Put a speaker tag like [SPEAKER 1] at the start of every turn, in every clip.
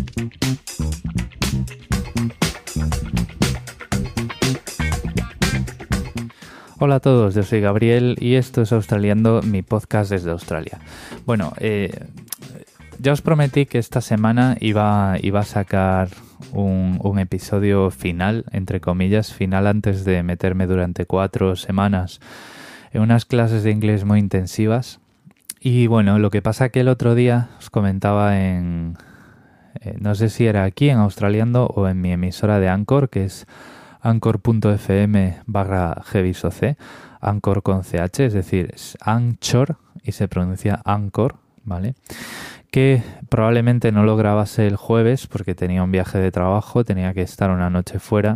[SPEAKER 1] Hola a todos, yo soy Gabriel y esto es Australiando, mi podcast desde Australia. Bueno, ya os prometí que esta semana iba a sacar un episodio final, entre comillas, final antes de meterme durante 4 semanas en unas clases de inglés muy intensivas. Y bueno, lo que pasa que el otro día os comentaba no sé si era aquí en Australiando o en mi emisora de Anchor, que es anchor.fm/heavisoc, Anchor con CH, es decir, es Anchor y se pronuncia Anchor, ¿vale? Que probablemente no lo grabase el jueves porque tenía un viaje de trabajo, tenía que estar una noche fuera,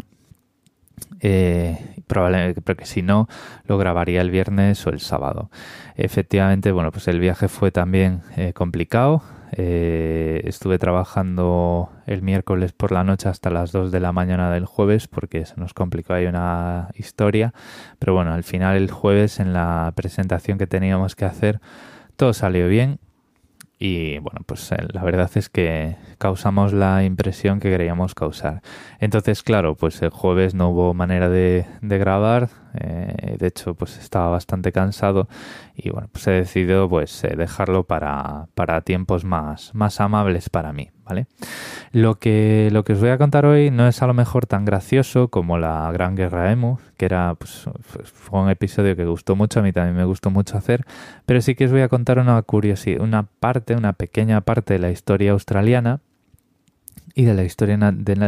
[SPEAKER 1] probablemente, porque si no, lo grabaría el viernes o el sábado. Efectivamente, bueno, pues el viaje fue también complicado. Estuve trabajando el miércoles por la noche hasta las 2 de la mañana del jueves porque se nos complicó ahí una historia, pero bueno, al final el jueves en la presentación que teníamos que hacer todo salió bien y bueno, pues la verdad es que causamos la impresión que queríamos causar. Entonces, claro, pues el jueves no hubo manera de grabar, de hecho pues estaba bastante cansado y bueno, pues he decidido pues dejarlo para tiempos más amables para mí, ¿vale? Lo que os voy a contar hoy no es a lo mejor tan gracioso como la Gran Guerra Emu, que era pues fue un episodio que gustó mucho, a mí también me gustó mucho hacer, pero sí que os voy a contar una curiosidad, una pequeña parte de la historia australiana y de la historia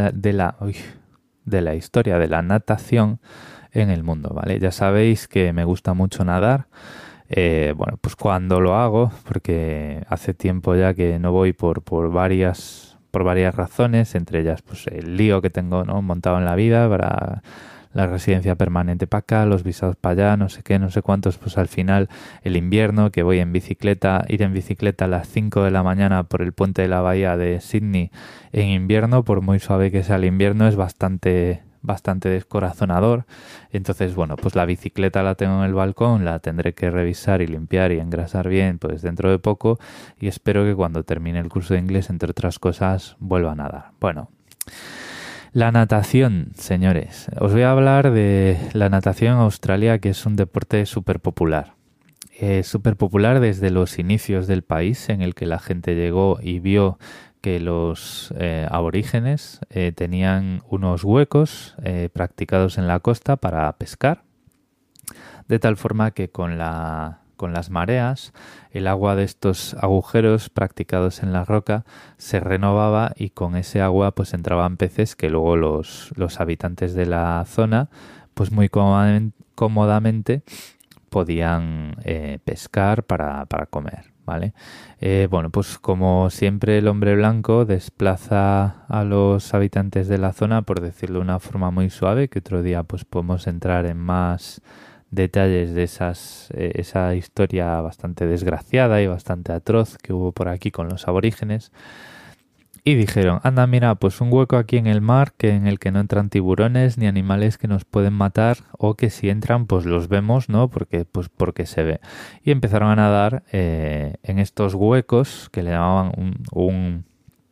[SPEAKER 1] de la historia de la natación en el mundo, ¿vale? Ya sabéis que me gusta mucho nadar. Bueno, pues cuando lo hago, porque hace tiempo ya que no voy por varias razones, entre ellas pues el lío que tengo, ¿no?, montado en la vida para la residencia permanente para acá, los visados para allá, no sé qué, no sé cuántos, pues al final el invierno, que voy en bicicleta, ir en bicicleta a las 5 de la mañana por el puente de la bahía de Sydney en invierno, por muy suave que sea el invierno, es bastante descorazonador. Entonces, bueno, pues la bicicleta la tengo en el balcón, la tendré que revisar y limpiar y engrasar bien pues dentro de poco y espero que cuando termine el curso de inglés, entre otras cosas, vuelva a nadar. Bueno, la natación, señores. Os voy a hablar de la natación en Australia, que es un deporte súper popular. Súper popular desde los inicios del país, en el que la gente llegó y vio que los aborígenes tenían unos huecos practicados en la costa para pescar, de tal forma que con las mareas el agua de estos agujeros practicados en la roca se renovaba y con ese agua pues entraban peces que luego los habitantes de la zona pues muy cómodamente podían pescar para comer, ¿vale? Bueno, pues como siempre el hombre blanco desplaza a los habitantes de la zona, por decirlo de una forma muy suave, que otro día pues podemos entrar en más detalles de esa historia bastante desgraciada y bastante atroz que hubo por aquí con los aborígenes. Y dijeron, anda, mira, pues un hueco aquí en el mar en el que no entran tiburones ni animales que nos pueden matar, o que si entran pues los vemos, ¿no? Porque se ve. Y empezaron a nadar en estos huecos que le llamaban un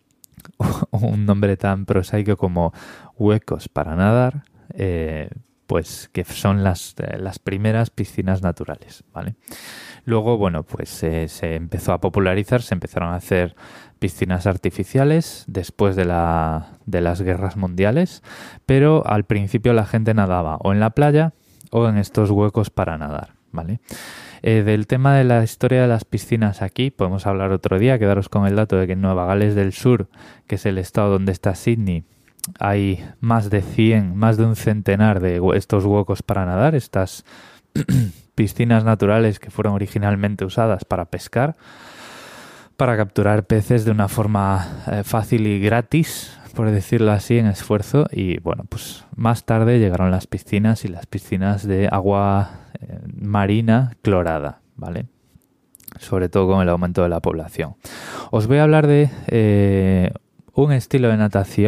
[SPEAKER 1] nombre tan prosaico como huecos para nadar, pues que son las primeras piscinas naturales, ¿vale? Luego, bueno, pues se empezó a popularizar, se empezaron a hacer piscinas artificiales después de las guerras mundiales, pero al principio la gente nadaba o en la playa o en estos huecos para nadar, ¿vale? Del tema de la historia de las piscinas aquí podemos hablar otro día, quedaros con el dato de que en Nueva Gales del Sur, que es el estado donde está Sydney, hay más de un centenar de estos huecos para nadar, estas piscinas naturales que fueron originalmente usadas para pescar, para capturar peces de una forma fácil y gratis, por decirlo así, en esfuerzo. Y bueno, pues más tarde llegaron las piscinas y las piscinas de agua marina clorada, ¿vale? Sobre todo con el aumento de la población. Os voy a hablar de un estilo de natación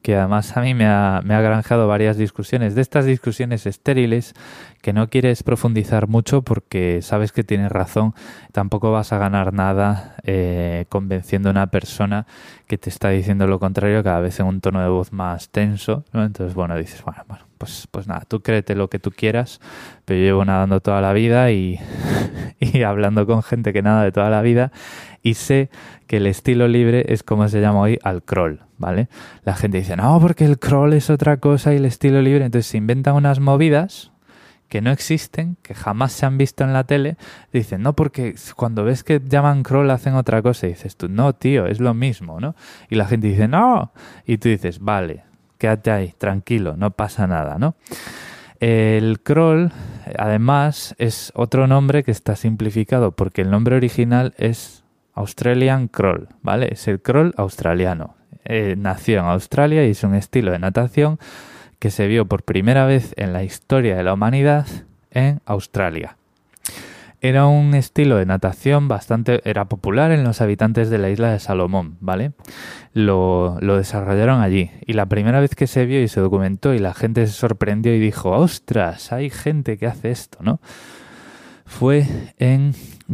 [SPEAKER 1] que además a mí me ha granjado varias discusiones, de estas discusiones estériles que no quieres profundizar mucho porque sabes que tienes razón, tampoco vas a ganar nada convenciendo a una persona que te está diciendo lo contrario, cada vez en un tono de voz más tenso, ¿no? Entonces, bueno, dices, bueno, pues nada, tú créete lo que tú quieras, pero yo llevo nadando toda la vida y hablando con gente que nada de toda la vida y sé que el estilo libre es como se llama hoy al crawl, ¿vale? La gente dice, no, porque el crawl es otra cosa y el estilo libre, entonces se inventan unas movidas que no existen, que jamás se han visto en la tele, dicen, no, porque cuando ves que llaman crawl hacen otra cosa, y dices tú, no, tío, es lo mismo, ¿no? Y la gente dice, no, y tú dices, vale, quédate ahí, tranquilo, no pasa nada, ¿no? El crawl, además, es otro nombre que está simplificado, porque el nombre original es Australian Crawl, ¿vale? Es el crawl australiano. Nació en Australia y es un estilo de natación que se vio por primera vez en la historia de la humanidad en Australia. Era un estilo de natación era popular en los habitantes de la isla de Salomón, ¿vale? Lo desarrollaron allí y la primera vez que se vio y se documentó y la gente se sorprendió y dijo, ¡ostras! Hay gente que hace esto, ¿no? Fue en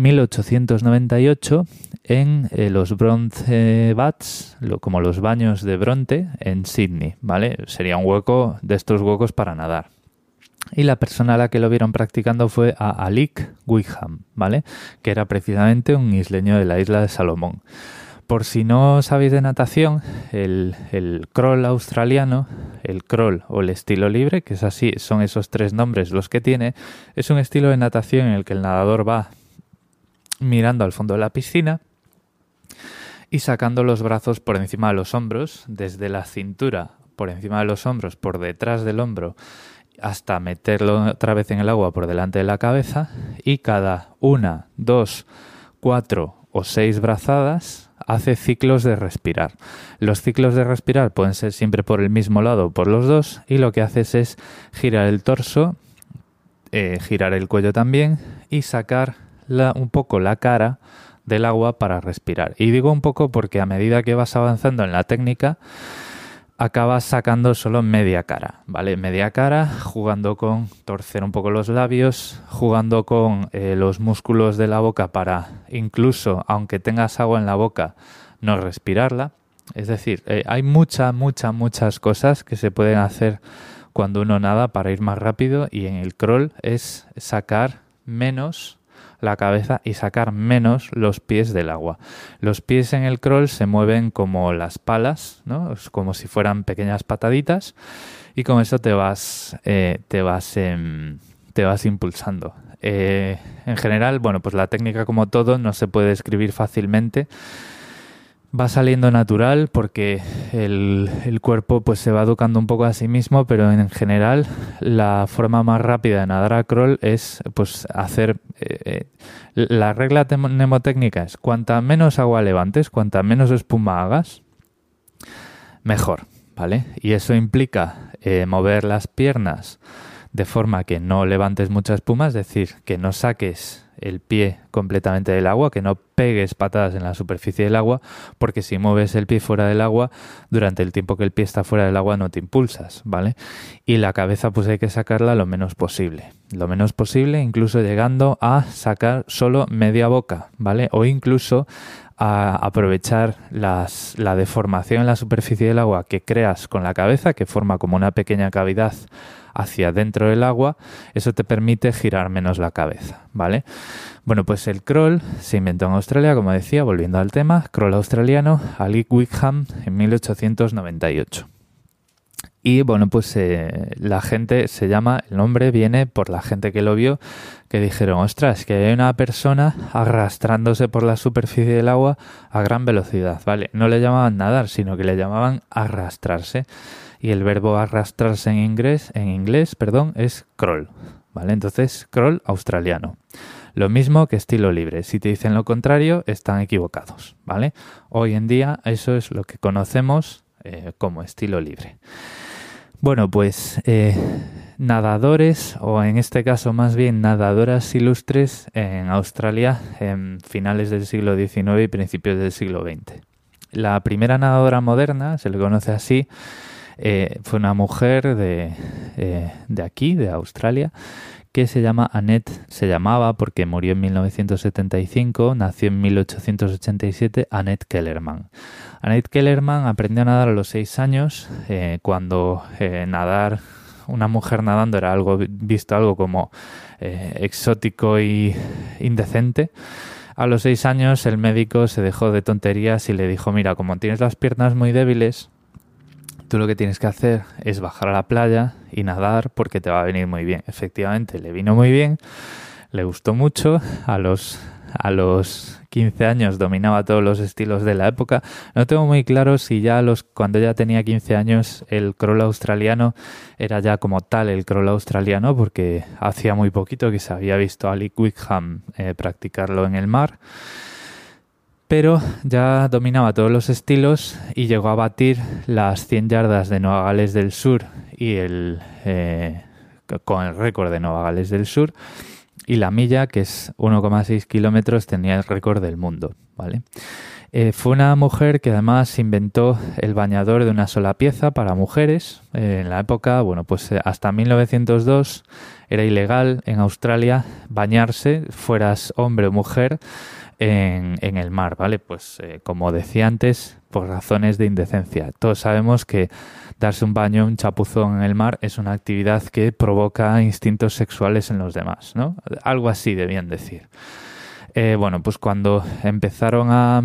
[SPEAKER 1] 1898 en los Bronze Baths, como los baños de Bronte, en Sydney, ¿vale? Sería un hueco de estos huecos para nadar. Y la persona a la que lo vieron practicando fue a Alec Wickham, ¿vale? Que era precisamente un isleño de la isla de Salomón. Por si no sabéis de natación, el crawl australiano, el crawl o el estilo libre, que es así, son esos tres nombres los que tiene, es un estilo de natación en el que el nadador va mirando al fondo de la piscina y sacando los brazos por encima de los hombros, desde la cintura por encima de los hombros, por detrás del hombro, hasta meterlo otra vez en el agua por delante de la cabeza, y cada 1, 2, 4 o 6 brazadas hace ciclos de respirar. Los ciclos de respirar pueden ser siempre por el mismo lado o por los dos, y lo que haces es girar el torso, girar el cuello también y sacar un poco la cara del agua para respirar. Y digo un poco porque a medida que vas avanzando en la técnica acabas sacando solo media cara, ¿vale? Media cara, jugando con torcer un poco los labios, jugando con los músculos de la boca para incluso, aunque tengas agua en la boca, no respirarla. Es decir, hay muchas cosas que se pueden hacer cuando uno nada para ir más rápido, y en el crawl es sacar menos la cabeza y sacar menos los pies del agua. Los pies en el crawl se mueven como las palas, ¿no? Es como si fueran pequeñas pataditas, y con eso te vas impulsando. En general, bueno, pues la técnica, como todo, no se puede describir fácilmente. Va saliendo natural porque el cuerpo pues se va educando un poco a sí mismo, pero en general la forma más rápida de nadar a crawl es pues hacer... la regla mnemotécnica es: cuanta menos agua levantes, cuanta menos espuma hagas, mejor, ¿vale? Y eso implica mover las piernas de forma que no levantes mucha espuma, es decir, que no saques el pie completamente del agua, que no pegues patadas en la superficie del agua, porque si mueves el pie fuera del agua, durante el tiempo que el pie está fuera del agua no te impulsas, ¿vale? Y la cabeza pues hay que sacarla lo menos posible, incluso llegando a sacar solo media boca, ¿vale? O incluso a aprovechar la deformación en la superficie del agua que creas con la cabeza, que forma como una pequeña cavidad hacia dentro del agua. Eso te permite girar menos la cabeza, ¿vale? Bueno, pues el crawl se inventó en Australia, como decía, volviendo al tema, crawl australiano, Alec Wickham, en 1898. Y bueno, pues la gente el nombre viene por la gente que lo vio, que dijeron, ostras, que hay una persona arrastrándose por la superficie del agua a gran velocidad, ¿vale? No le llamaban nadar, sino que le llamaban arrastrarse. Y el verbo arrastrarse en inglés, es crawl, ¿vale? Entonces, crawl australiano. Lo mismo que estilo libre. Si te dicen lo contrario, están equivocados, ¿vale? Hoy en día eso es lo que conocemos como estilo libre. Bueno, pues nadadores, o en este caso más bien nadadoras ilustres en Australia en finales del siglo XIX y principios del siglo XX. La primera nadadora moderna, se le conoce así, Fue una mujer de aquí, de Australia, que se llamaba porque murió en 1975, nació en 1887, Annette Kellerman. Annette Kellerman aprendió a nadar a los 6 años, cuando una mujer nadando era visto algo como exótico y indecente. A los 6 años el médico se dejó de tonterías y le dijo: mira, como tienes las piernas muy débiles, tú lo que tienes que hacer es bajar a la playa y nadar porque te va a venir muy bien. Efectivamente, le vino muy bien, le gustó mucho. A los 15 años dominaba todos los estilos de la época. No tengo muy claro si cuando ya tenía 15 años el crawl australiano era ya como tal el crawl australiano, porque hacía muy poquito que se había visto a Lee Wickham practicarlo en el mar. Pero ya dominaba todos los estilos y llegó a batir las 100 yardas de Nueva Gales del Sur con el récord de Nueva Gales del Sur, y la milla, que es 1,6 kilómetros, tenía el récord del mundo, ¿vale? Fue una mujer que además inventó el bañador de una sola pieza para mujeres. En la época, hasta 1902 era ilegal en Australia bañarse, fueras hombre o mujer, en el mar, ¿vale? Como decía antes, por razones de indecencia. Todos sabemos que darse un baño, un chapuzón en el mar, es una actividad que provoca instintos sexuales en los demás, ¿no? Algo así debían decir. Cuando empezaron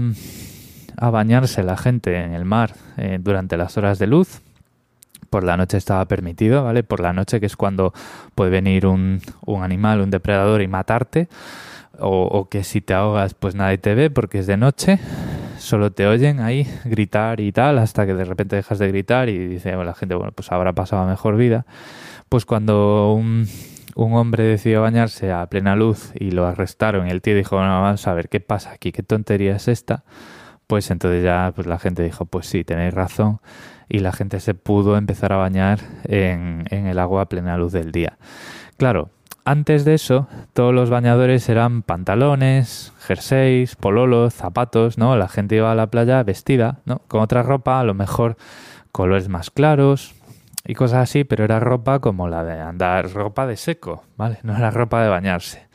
[SPEAKER 1] a bañarse la gente en el mar durante las horas de luz, por la noche estaba permitido, ¿vale? Por la noche, que es cuando puede venir un animal, un depredador, y matarte. O que si te ahogas pues nadie te ve porque es de noche, solo te oyen ahí gritar y tal, hasta que de repente dejas de gritar y dice la gente, pues habrá pasado mejor vida. Pues cuando un hombre decidió bañarse a plena luz y lo arrestaron y el tío dijo: no, vamos a ver, ¿qué pasa aquí? ¿Qué tontería es esta? Pues entonces ya la gente dijo: pues sí, tenéis razón, y la gente se pudo empezar a bañar en el agua a plena luz del día. Claro, antes de eso, todos los bañadores eran pantalones, jerseys, pololos, zapatos, ¿no? La gente iba a la playa vestida, ¿no? Con otra ropa, a lo mejor colores más claros y cosas así, pero era ropa como la de andar, ropa de seco, ¿vale? No era ropa de bañarse.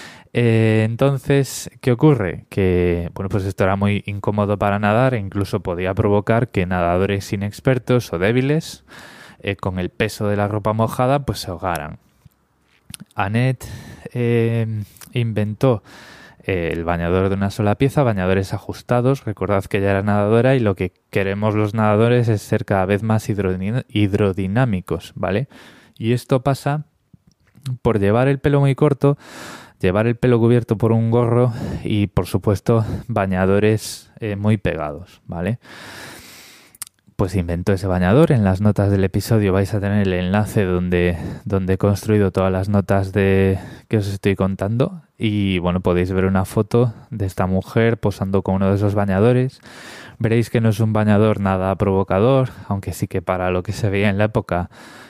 [SPEAKER 1] Entonces, ¿qué ocurre? Que, esto era muy incómodo para nadar e incluso podía provocar que nadadores inexpertos o débiles, con el peso de la ropa mojada, pues se ahogaran. Annette inventó el bañador de una sola pieza, bañadores ajustados. Recordad que ella era nadadora y lo que queremos los nadadores es ser cada vez más hidrodinámicos, ¿vale? Y esto pasa por llevar el pelo muy corto, llevar el pelo cubierto por un gorro y, por supuesto, bañadores muy pegados, ¿vale? Pues inventó ese bañador. En las notas del episodio vais a tener el enlace donde he construido todas las notas que os estoy contando, y podéis ver una foto de esta mujer posando con uno de esos bañadores. Veréis que no es un bañador nada provocador, aunque sí que para lo que se veía en la época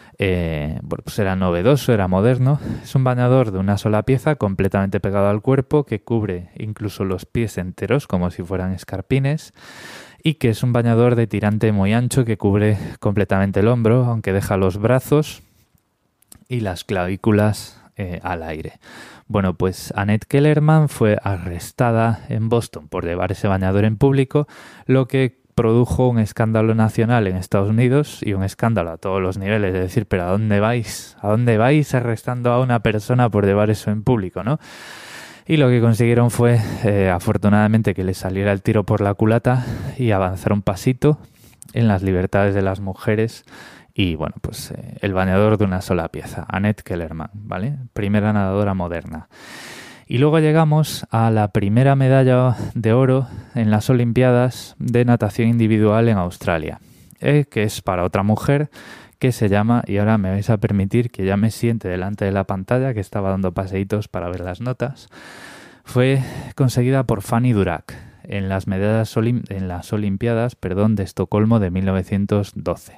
[SPEAKER 1] era novedoso, era moderno. Es un bañador de una sola pieza completamente pegado al cuerpo, que cubre incluso los pies enteros como si fueran escarpines, y que es un bañador de tirante muy ancho que cubre completamente el hombro, aunque deja los brazos y las clavículas al aire. Annette Kellerman fue arrestada en Boston por llevar ese bañador en público, lo que produjo un escándalo nacional en Estados Unidos y un escándalo a todos los niveles, de decir, pero ¿a dónde vais? ¿A dónde vais arrestando a una persona por llevar eso en público, no? Y lo que consiguieron fue, afortunadamente, que le saliera el tiro por la culata y avanzar un pasito en las libertades de las mujeres. Y el bañador de una sola pieza, Annette Kellerman, ¿vale? Primera nadadora moderna. Y luego llegamos a la primera medalla de oro en las Olimpiadas de natación individual en Australia, que es para otra mujer que se llama, y ahora me vais a permitir que ya me siente delante de la pantalla, que estaba dando paseitos para ver las notas. Fue conseguida por Fanny Durack en las Olimpiadas de Estocolmo de 1912.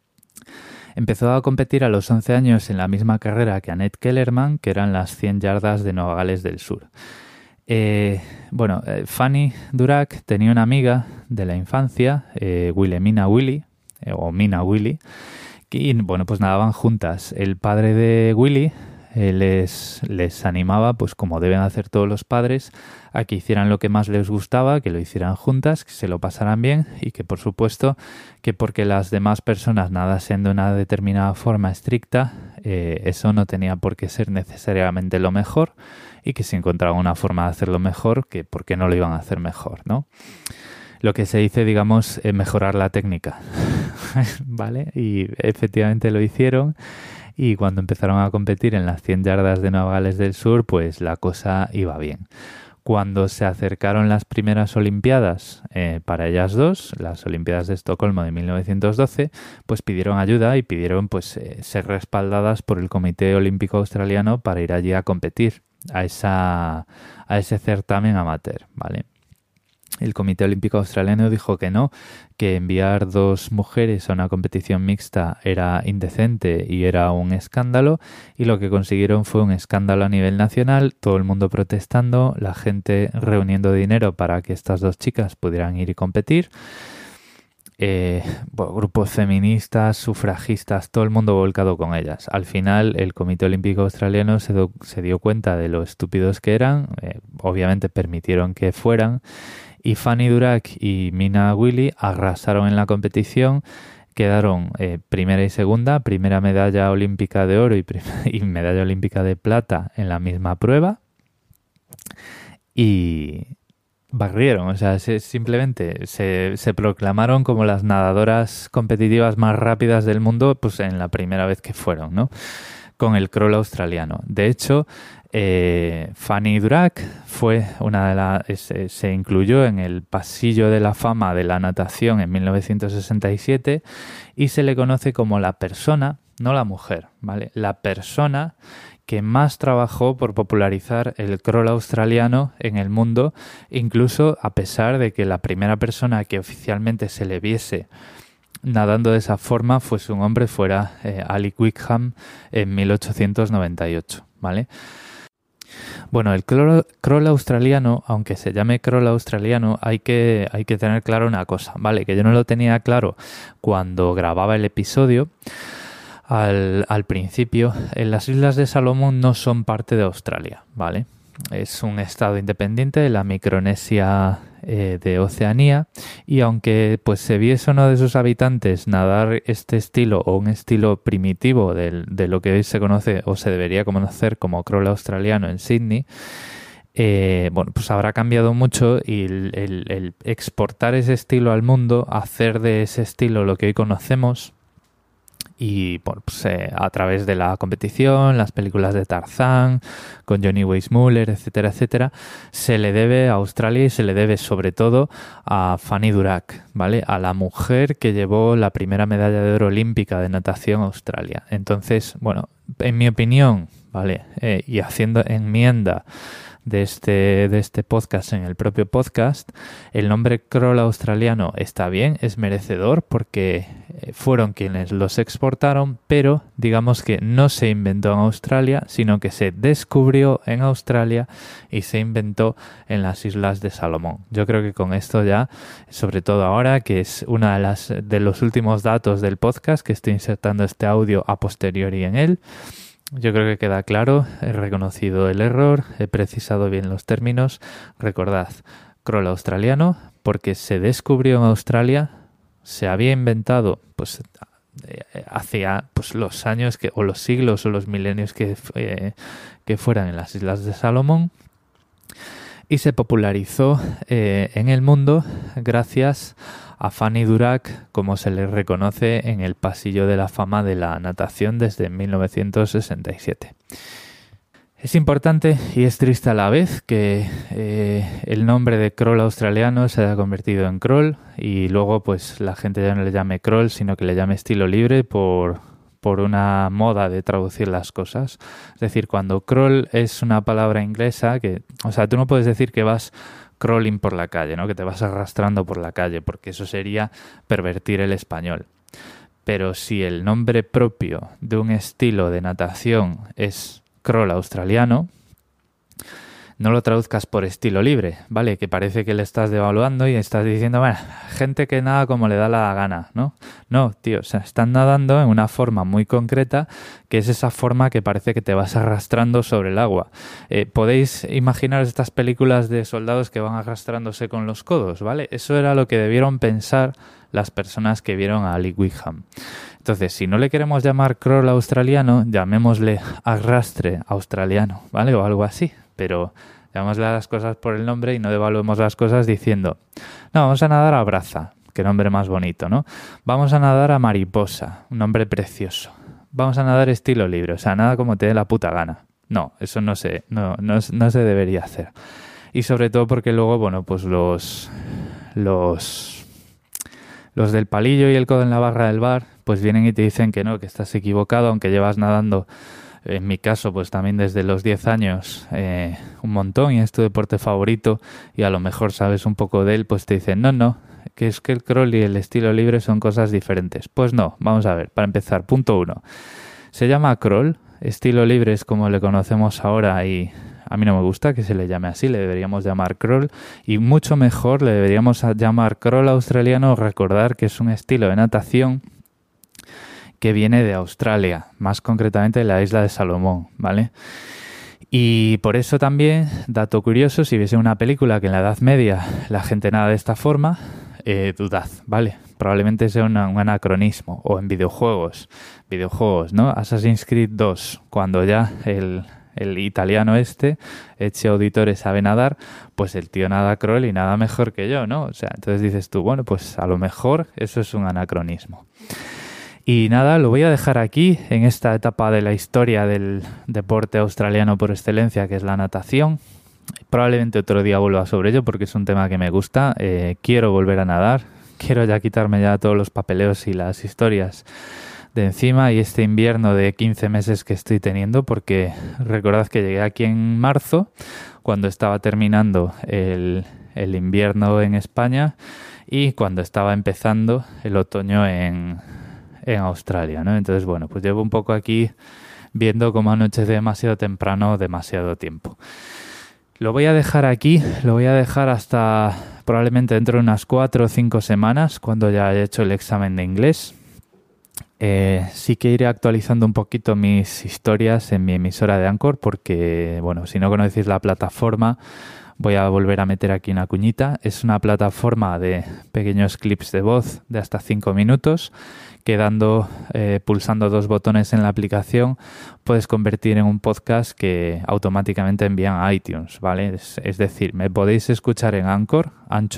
[SPEAKER 1] Empezó a competir a los 11 años en la misma carrera que Annette Kellerman, que eran las 100 yardas de Nueva Gales del Sur. Fanny Durack tenía una amiga de la infancia, Wilhelmina Willy, o Mina Willy, y bueno, pues nadaban juntas. El padre de Willy les animaba, pues como deben hacer todos los padres, a que hicieran lo que más les gustaba, que lo hicieran juntas, que se lo pasaran bien y que, por supuesto, que porque las demás personas nadasen de una determinada forma estricta, eso no tenía por qué ser necesariamente lo mejor, y que si encontraban una forma de hacerlo mejor, que por qué no lo iban a hacer mejor, ¿no? Lo que se dice, digamos, mejorar la técnica, ¿vale? Y efectivamente lo hicieron. Y cuando empezaron a competir en las 100 yardas de Nueva Gales del Sur, pues la cosa iba bien. Cuando se acercaron las primeras Olimpiadas para ellas dos, las Olimpiadas de Estocolmo de 1912, pues pidieron ayuda y pidieron pues ser respaldadas por el Comité Olímpico Australiano para ir allí a competir a ese certamen amateur, ¿vale? El Comité Olímpico Australiano dijo que no, que enviar 2 mujeres a una competición mixta era indecente y era un escándalo, y lo que consiguieron fue un escándalo a nivel nacional, todo el mundo protestando, la gente reuniendo dinero para que estas 2 chicas pudieran ir y competir. Grupos feministas, sufragistas, todo el mundo volcado con ellas. Al final el Comité Olímpico Australiano se dio cuenta de lo estúpidos que eran, obviamente permitieron que fueran, y Fanny Durack y Mina Willy arrasaron en la competición, quedaron primera y segunda, primera medalla olímpica de oro y medalla olímpica de plata en la misma prueba, y barrieron, o sea, simplemente se proclamaron como las nadadoras competitivas más rápidas del mundo, pues en la primera vez que fueron, ¿no? Con el crawl australiano. De hecho, Fanny Durack fue se incluyó en el pasillo de la fama de la natación en 1967 y se le conoce como la persona, no la mujer, ¿vale? La persona que más trabajó por popularizar el crawl australiano en el mundo, incluso a pesar de que la primera persona que oficialmente se le viese nadando de esa forma fuese un hombre, fuera Ali Wickham en 1898, ¿vale? Bueno, el crawl australiano, aunque se llame crawl australiano, hay que tener claro una cosa, ¿vale? Que yo no lo tenía claro cuando grababa el episodio. Al principio, las Islas de Salomón no son parte de Australia, ¿vale? Es un estado independiente de la Micronesia de Oceanía, y aunque pues se viese uno de sus habitantes nadar este estilo o un estilo primitivo de lo que hoy se conoce o se debería conocer como crawl australiano en Sydney, bueno, pues habrá cambiado mucho, y el exportar ese estilo al mundo, hacer de ese estilo lo que hoy conocemos, y bueno, pues, a través de la competición, las películas de Tarzán, con Johnny Weissmuller, etcétera, etcétera, se le debe a Australia y se le debe sobre todo a Fanny Durack, ¿vale? A la mujer que llevó la primera medalla de oro olímpica de natación a Australia. Entonces, bueno, en mi opinión, ¿vale? Y haciendo enmienda de este podcast en el propio podcast, el nombre crawl australiano está bien, es merecedor, porque fueron quienes los exportaron, pero digamos que no se inventó en Australia, sino que se descubrió en Australia y se inventó en las Islas de Salomón. Yo creo que con esto ya, sobre todo ahora, que es una de los últimos datos del podcast, que estoy insertando este audio a posteriori en él, yo creo que queda claro, he reconocido el error, he precisado bien los términos. Recordad, crawl australiano, porque se descubrió en Australia, se había inventado pues hacia pues los años o los siglos o los milenios que fueran en las Islas de Salomón, y se popularizó en el mundo gracias a Fanny Durack, como se le reconoce en el pasillo de la fama de la natación desde 1967. Es importante y es triste a la vez que el nombre de crawl australiano se haya convertido en crawl, y luego pues la gente ya no le llame crawl, sino que le llame estilo libre por una moda de traducir las cosas. Es decir, cuando crawl es una palabra inglesa, o sea, tú no puedes decir que vas crawling por la calle, ¿no? Que te vas arrastrando por la calle, porque eso sería pervertir el español. Pero si el nombre propio de un estilo de natación es crawl australiano, no lo traduzcas por estilo libre, ¿vale? Que parece que le estás devaluando y estás diciendo, bueno, gente que nada como le da la gana, ¿no? No, tío, o sea, están nadando en una forma muy concreta, que es esa forma que parece que te vas arrastrando sobre el agua. Podéis imaginar estas películas de soldados que van arrastrándose con los codos, ¿vale? Eso era lo que debieron pensar las personas que vieron a Ali Wickham. Entonces, si no le queremos llamar crawl australiano, llamémosle arrastre australiano, ¿vale? O algo así. Pero llamémosle a las cosas por el nombre y no devaluemos las cosas diciendo, no, vamos a nadar a braza, qué nombre más bonito, ¿no? Vamos a nadar a mariposa, un nombre precioso. Vamos a nadar estilo libre, o sea, nada como te dé la puta gana. No, eso no se debería hacer. Y sobre todo porque luego, bueno, pues los del palillo y el codo en la barra del bar, pues vienen y te dicen que no, que estás equivocado, aunque llevas nadando, en mi caso, pues también desde los 10 años, un montón, y es tu deporte favorito, y a lo mejor sabes un poco de él, pues te dicen, no, que es que el crawl y el estilo libre son cosas diferentes. Pues no, vamos a ver, para empezar, punto 1. Se llama crawl, estilo libre es como le conocemos ahora y a mí no me gusta que se le llame así, le deberíamos llamar crawl y mucho mejor le deberíamos llamar crawl australiano, recordar que es un estilo de natación que viene de Australia, más concretamente de la isla de Salomón, ¿vale? Y por eso también, dato curioso, si viese una película que en la Edad Media la gente nada de esta forma, dudad, ¿vale? Probablemente sea un anacronismo. O en videojuegos, ¿no? Assassin's Creed 2, cuando ya el italiano Ezio Auditore sabe nadar, pues el tío nada crawl y nada mejor que yo, ¿no? O sea, entonces dices tú, bueno, pues a lo mejor eso es un anacronismo. Y nada, lo voy a dejar aquí en esta etapa de la historia del deporte australiano por excelencia, que es la natación. Probablemente otro día vuelva sobre ello porque es un tema que me gusta. Quiero volver a nadar, quiero ya quitarme ya todos los papeleos y las historias de encima y este invierno de 15 meses que estoy teniendo, porque recordad que llegué aquí en marzo, cuando estaba terminando el invierno en España y cuando estaba empezando el otoño en Australia, ¿no? Entonces, bueno, pues llevo un poco aquí viendo cómo anochece demasiado temprano, demasiado tiempo. Lo voy a dejar aquí, lo voy a dejar hasta probablemente dentro de unas 4 o 5 semanas, cuando ya haya hecho el examen de inglés. Sí que iré actualizando un poquito mis historias en mi emisora de Anchor, porque, bueno, si no conocéis la plataforma, voy a volver a meter aquí una cuñita. Es una plataforma de pequeños clips de voz de hasta 5 minutos, que pulsando 2 botones en la aplicación puedes convertir en un podcast que automáticamente envían a iTunes, ¿vale? Es decir, me podéis escuchar en Anchor,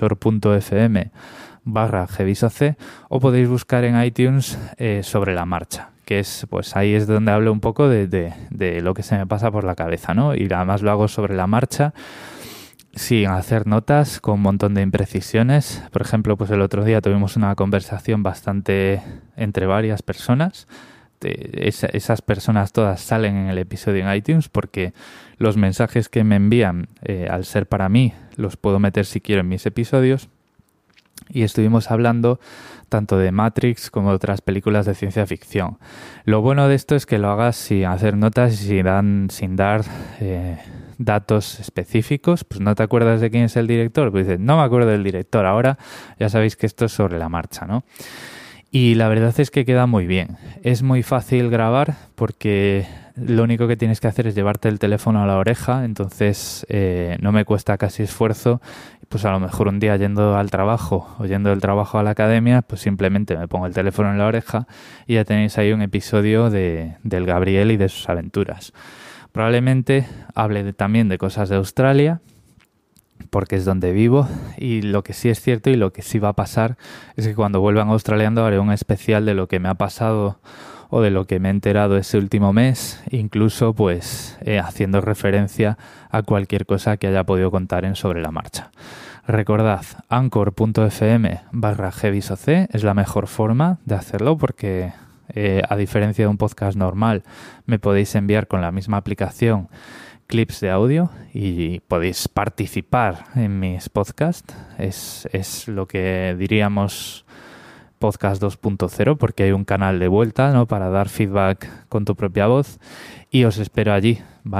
[SPEAKER 1] anchor.fm/gvisoc, o podéis buscar en iTunes sobre la marcha, que es, pues ahí es donde hablo un poco de lo que se me pasa por la cabeza, ¿no? Y además lo hago sobre la marcha, sin hacer notas, con un montón de imprecisiones. Por ejemplo, pues el otro día tuvimos una conversación bastante entre varias personas. Esas personas todas salen en el episodio en iTunes porque los mensajes que me envían, al ser para mí, los puedo meter si quiero en mis episodios. Y estuvimos hablando tanto de Matrix como de otras películas de ciencia ficción. Lo bueno de esto es que lo hagas sin hacer notas y sin dar datos específicos. Pues no te acuerdas de quién es el director, pues dices, no me acuerdo del director, ahora ya sabéis que esto es sobre la marcha, ¿no? Y la verdad es que queda muy bien. Es muy fácil grabar porque lo único que tienes que hacer es llevarte el teléfono a la oreja, entonces no me cuesta casi esfuerzo. Pues a lo mejor un día yendo al trabajo o yendo del trabajo a la academia, pues simplemente me pongo el teléfono en la oreja y ya tenéis ahí un episodio del Gabriel y de sus aventuras. Probablemente hable también de cosas de Australia, porque es donde vivo, y lo que sí es cierto y lo que sí va a pasar es que cuando vuelvan a Australiando haré un especial de lo que me ha pasado o de lo que me he enterado ese último mes, incluso pues haciendo referencia a cualquier cosa que haya podido contar en Sobre la Marcha. Recordad, anchor.fm/gvisoc es la mejor forma de hacerlo porque a diferencia de un podcast normal me podéis enviar con la misma aplicación clips de audio y podéis participar en mis podcasts. Es lo que diríamos podcast 2.0 porque hay un canal de vuelta, ¿no?, para dar feedback con tu propia voz y os espero allí, ¿vale?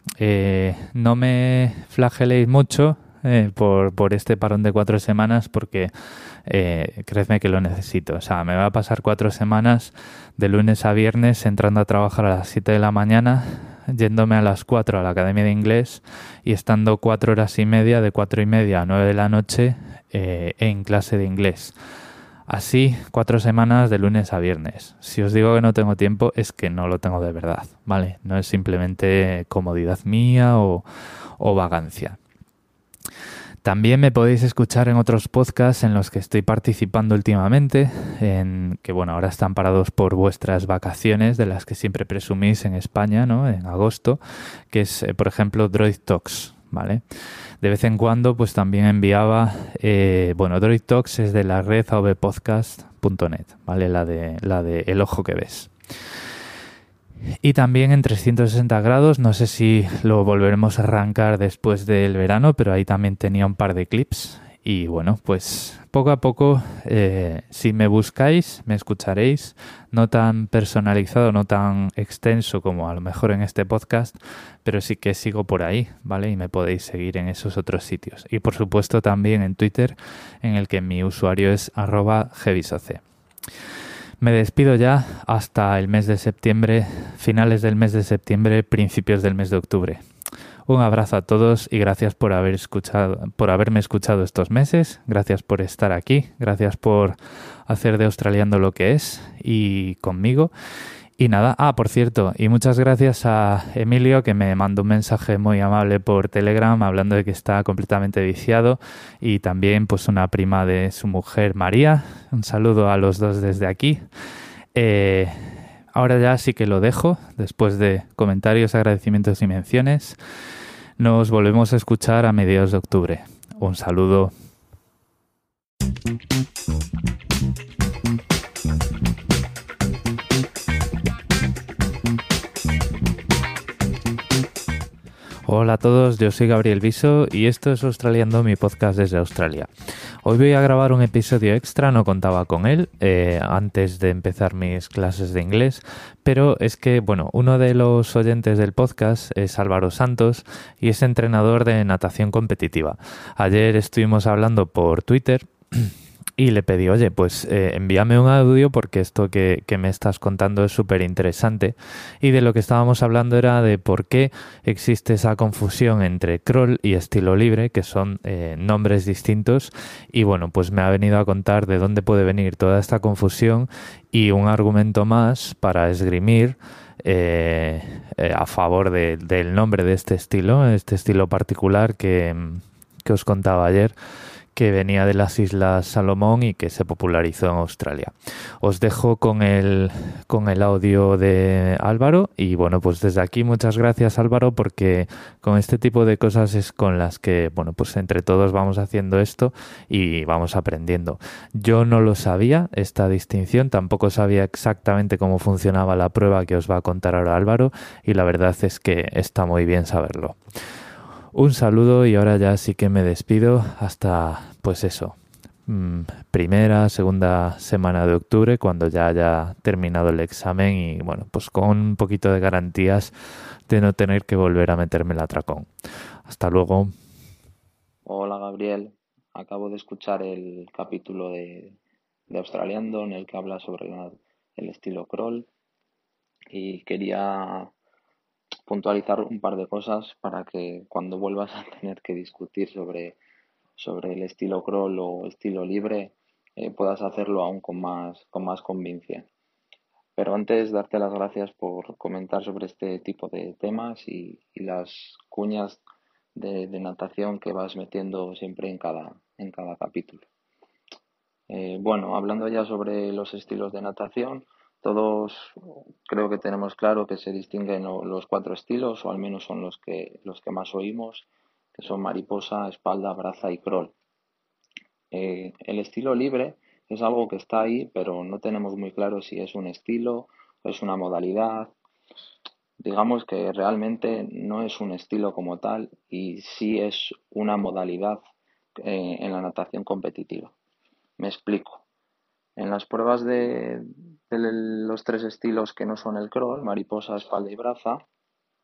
[SPEAKER 1] no me flageléis mucho por este parón de 4 semanas porque creedme que lo necesito. O sea, me va a pasar 4 semanas de lunes a viernes entrando a trabajar a las 7 de la mañana, yéndome a las 4 a la academia de inglés y estando 4 horas y media, de 4:30 a 9 de la noche en clase de inglés. Así, 4 semanas de lunes a viernes. Si os digo que no tengo tiempo, es que no lo tengo de verdad, ¿vale? No es simplemente comodidad mía o vagancia. También me podéis escuchar en otros podcasts en los que estoy participando últimamente, que bueno, ahora están parados por vuestras vacaciones, de las que siempre presumís en España, ¿no? En agosto, que es, por ejemplo, Droid Talks, ¿vale? De vez en cuando, pues también enviaba, Droid Talks es de la red avpodcast.net, ¿vale? La de El Ojo que Ves. Y también en 360 grados, no sé si lo volveremos a arrancar después del verano, pero ahí también tenía un par de clips. Y bueno, pues poco a poco, si me buscáis, me escucharéis, no tan personalizado, no tan extenso como a lo mejor en este podcast, pero sí que sigo por ahí, ¿vale? Y me podéis seguir en esos otros sitios. Y por supuesto también en Twitter, en el que mi usuario es @heavysoce. Me despido ya hasta el mes de septiembre, finales del mes de septiembre, principios del mes de octubre. Un abrazo a todos y gracias por haberme escuchado estos meses, gracias por estar aquí, gracias por hacer de Australiando lo que es y conmigo. Y nada, por cierto, y muchas gracias a Emilio que me mandó un mensaje muy amable por Telegram hablando de que está completamente viciado y también pues una prima de su mujer María. Un saludo a los dos desde aquí. Ahora ya sí que lo dejo, después de comentarios, agradecimientos y menciones. Nos volvemos a escuchar a mediados de octubre. Un saludo. Hola a todos, yo soy Gabriel Viso y esto es Australiando, mi podcast desde Australia. Hoy voy a grabar un episodio extra, no contaba con él antes de empezar mis clases de inglés, pero es que, bueno, uno de los oyentes del podcast es Álvaro Santos y es entrenador de natación competitiva. Ayer estuvimos hablando por Twitter y le pedí, oye, pues envíame un audio porque esto que me estás contando es súper interesante. Y de lo que estábamos hablando era de por qué existe esa confusión entre crawl y estilo libre, que son nombres distintos. Y bueno, pues me ha venido a contar de dónde puede venir toda esta confusión y un argumento más para esgrimir a favor del nombre de este estilo particular que os contaba ayer, que venía de las Islas Salomón y que se popularizó en Australia. Os dejo con el audio de Álvaro y bueno, pues desde aquí muchas gracias Álvaro, porque con este tipo de cosas es con las que, bueno, pues entre todos vamos haciendo esto y vamos aprendiendo. Yo no lo sabía, esta distinción, tampoco sabía exactamente cómo funcionaba la prueba que os va a contar ahora Álvaro y la verdad es que está muy bien saberlo. Un saludo y ahora ya sí que me despido hasta, pues eso, primera, segunda semana de octubre, cuando ya haya terminado el examen y, bueno, pues con un poquito de garantías de no tener que volver a meterme el atracón. Hasta luego.
[SPEAKER 2] Hola Gabriel, acabo de escuchar el capítulo de Australiando en el que habla sobre el estilo crawl y quería puntualizar un par de cosas para que cuando vuelvas a tener que discutir sobre el estilo crawl o estilo libre puedas hacerlo aún con más convicción. Pero antes, darte las gracias por comentar sobre este tipo de temas y las cuñas de natación que vas metiendo siempre en cada capítulo. Bueno, hablando ya sobre los estilos de natación, todos creo que tenemos claro que se distinguen los cuatro estilos, o al menos son los que más oímos, que son mariposa, espalda, braza y crawl. El estilo libre es algo que está ahí, pero no tenemos muy claro si es un estilo o es una modalidad. Digamos que realmente no es un estilo como tal y sí es una modalidad en la natación competitiva. Me explico. En las pruebas de los tres estilos que no son el crawl, mariposa, espalda y braza,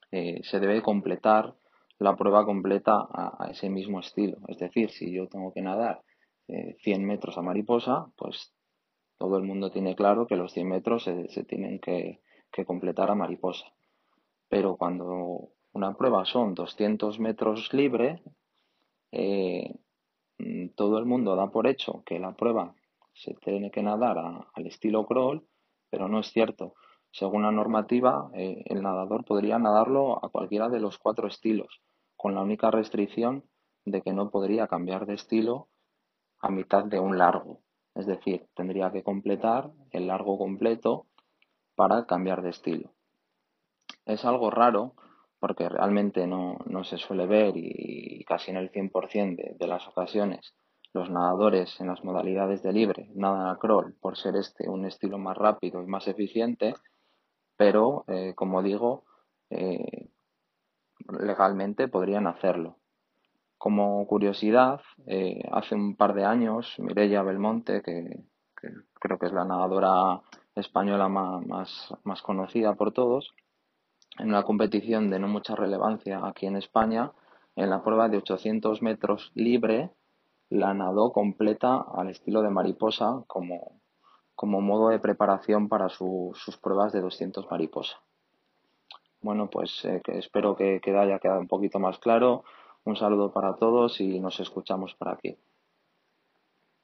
[SPEAKER 2] se debe completar la prueba completa a ese mismo estilo. Es decir, si yo tengo que nadar 100 metros a mariposa, pues todo el mundo tiene claro que los 100 metros se tienen que completar a mariposa. Pero cuando una prueba son 200 metros libre, eh, todo el mundo da por hecho que la prueba se tiene que nadar al estilo crawl, pero no es cierto. Según la normativa, el nadador podría nadarlo a cualquiera de los cuatro estilos, con la única restricción de que no podría cambiar de estilo a mitad de un largo. Es decir, tendría que completar el largo completo para cambiar de estilo. Es algo raro porque realmente no se suele ver y casi en el 100% de las ocasiones los nadadores en las modalidades de libre nadan a crawl por ser este un estilo más rápido y más eficiente, pero como digo, eh, legalmente podrían hacerlo. Como curiosidad, hace un par de años Mireia Belmonte, que creo que es la nadadora española más conocida por todos, en una competición de no mucha relevancia aquí en España, en la prueba de 800 metros libre, la nadó completa al estilo de mariposa como modo de preparación para sus pruebas de 200 mariposa. Bueno, pues que espero que haya quedado un poquito más claro. Un saludo para todos y nos escuchamos por aquí.